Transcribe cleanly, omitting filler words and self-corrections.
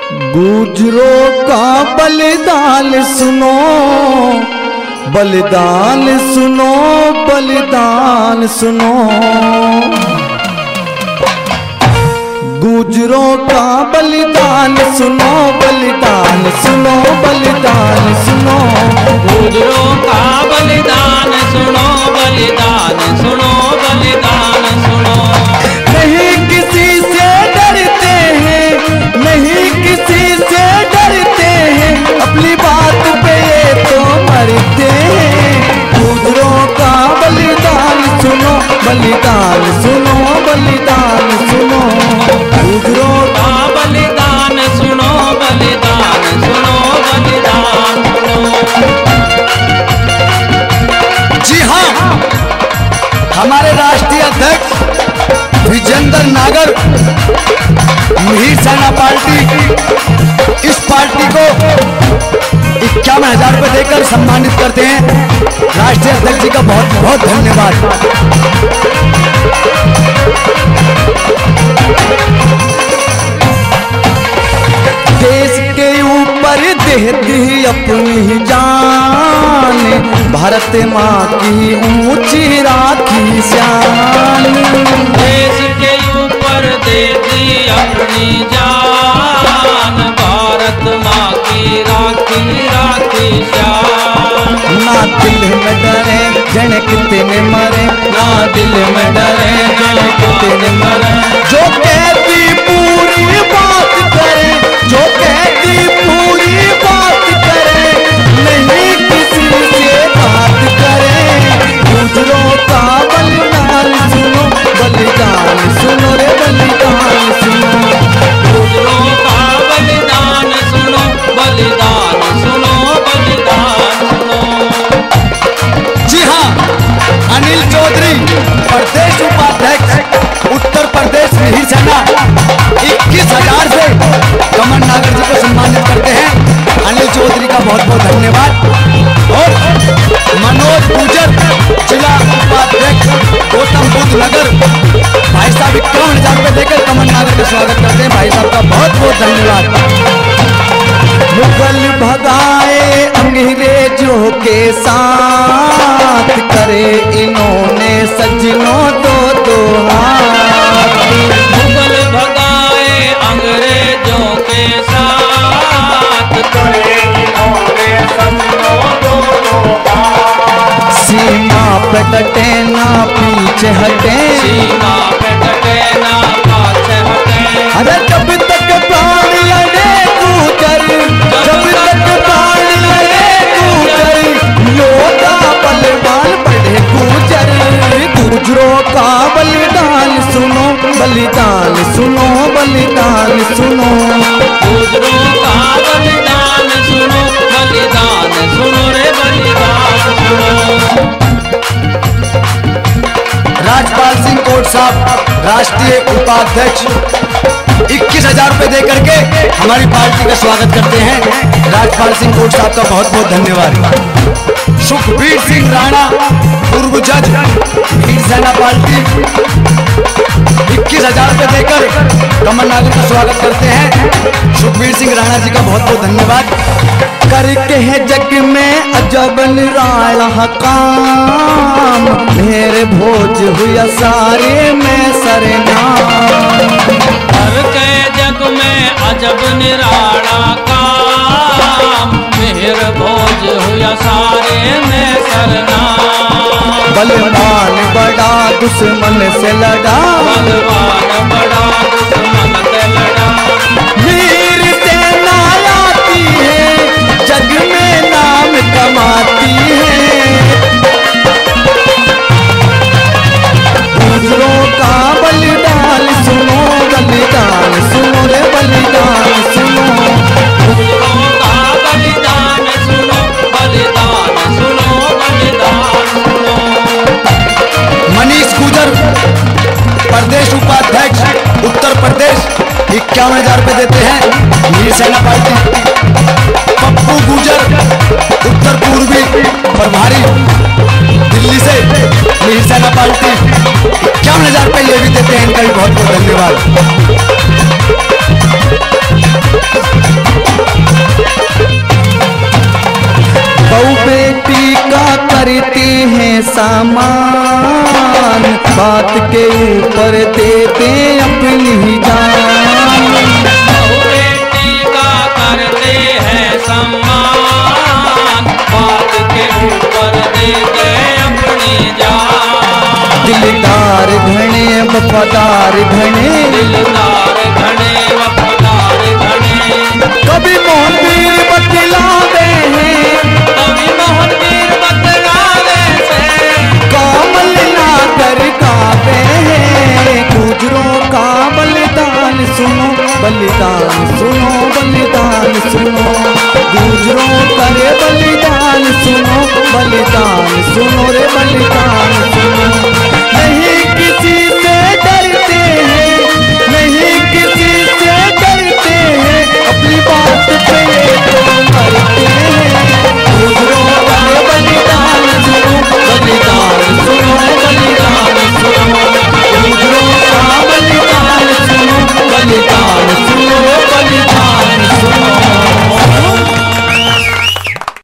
गुजरों का बलिदान सुनो, बलिदान सुनो, बलिदान सुनो। गुजरों का बलिदान सुनो, बलिदान सुनो, बलिदान सुनो। गुजरों का बलिदान सुनो, बलिदान सुनो, बलिदान सुनो। नहीं किसी से डरते हैं, नहीं किसी से डरते हैं, अपनी बात पे ये तो मरते हैं। गुजरों का बलिदान सुनो, बलिदान सुनो, बलिदान सुनो। गुजरों का बलिदान सुनो, बलिदान सुनो, बलिदान सुनो। जी हाँ, हमारे राष्ट्रीय अध्यक्ष विजेंद्र नागर मिहिर सेना पार्टी, इस पार्टी को 51,000 रुपए देकर सम्मानित करते हैं। राष्ट्रीय अध्यक्ष जी का बहुत बहुत धन्यवाद। देश के ऊपर देती अपनी जान, भारत माँ की ऊंची राखी शान। देश के ऊपर देती अपनी जान, भारत माँ की राखी राखी शान। ना दिल में डरे जन कितने मरे, ना दिल में डरे जन कितने मरे। जो कहती पूरी बात करे, जो कहती पूरी बात करे, नहीं किसी से बात करे। गुजरों का बलिदान सुनो, बलिदान सुनो रे, बलिदान सुनो। गुजरों का बलिदान सुनो, बलिदान सुनो, बलिदान सुनो। जी हाँ, अनिल चौधरी प्रदेश उपाध्यक्ष उत्तर प्रदेश मिहिर सेना 21,000 से कमल नागर जी को सम्मानित करते हैं। अनिल चौधरी का बहुत बहुत धन्यवाद। और मनोज गुजर जिला उपाध्यक्ष गौतम बुद्ध नगर, भाई साहब 51,000 रुपए देकर कमल नागर का स्वागत करते हैं। भाई साहब का बहुत बहुत धन्यवाद। मुगल भगाए अंग्रेजों के साथ, करे इन्होंने सज्जनों दो दो हाथ। मुगल भगाए अंग्रेजों के साथ, करे इन्होंने सज्जनों दो दो हाथ। सीमा पे डटे ना पीछे हटे, सीमा पे डटे ना पाछे हटे। अरे जब तक प्राण लड़े गुजर, जब तक प्राण लड़े गुजर, योद्धा बलवान बढ़े गुजर। गुजरों का बलिदान सुनो, बलिदान सुनो, बलिदान सुनो। गुजरों का बलिदान सुनो, बलिदान सुनो रे, बलिदान सुनो। राजपाल सिंह कोट साहब राष्ट्रीय उपाध्यक्ष 21,000 रुपए देकर के हमारी पार्टी का स्वागत करते हैं। राजपाल सिंह कोट साहब का बहुत बहुत धन्यवाद। सुखबीर सिंह राणा पूर्व जज मिहिर सेना पार्टी 21,000 रुपए देकर कमल नागर का स्वागत करते हैं। सुखबीर सिंह राणा जी का बहुत बहुत धन्यवाद। करके है जग में अजब निराला काम, मेरे भोज हुआ सारे में सरनाम। करके जग में अजब निराला काम, मेहर भोज हुआ सारे में सरनाम। बलवान बड़ा दुश्मन से लड़ा, बलवान बड़ा दुश्मन से लड़ा। वीर सेना आती है, जग में नाम कमाती है। गुजरों का बलिदान सुनो, बलिदान सुनो रे, बलिदान सुनो। गुजरों का बलिदान सुनो, बलिदान सुनो, बलिदान सुनो। मनीष गुजर प्रदेश उपाध्यक्ष उत्तर प्रदेश 51,000 रुपए देते हैं मिहिर सेना पार्टी। पप्पू गुजर उत्तर पूर्वी प्रभारी दिल्ली से मिहिर सेना पार्टी 51,000 रुपए ये भी देते हैं। इनका भी बहुत बहुत धन्यवाद। घने दिलदार घने वफादार घने कभी मोहन वीर बतलावे हैं कवि मोहन वीर बतलावे से कामल नागर गावे हैं गुजरों का बलिदान सुनो बलिदान सुनो बलिदान सुनो गुजरों करे बलिदान सुनो बलिदान सुनो रे बलिदान सुनो